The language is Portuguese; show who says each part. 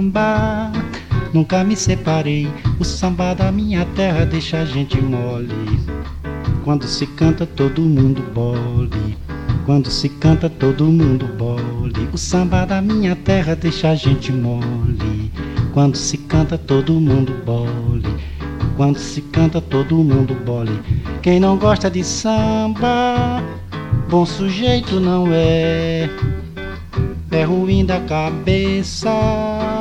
Speaker 1: samba. Nunca me separei, o samba da minha terra deixa a gente mole. Quando se canta todo mundo bole. Quando se canta todo mundo bole. O samba da minha terra deixa a gente mole. Quando se canta todo mundo bole. Quando se canta todo mundo bole. Quem não gosta de samba, bom sujeito não é. É ruim da cabeça.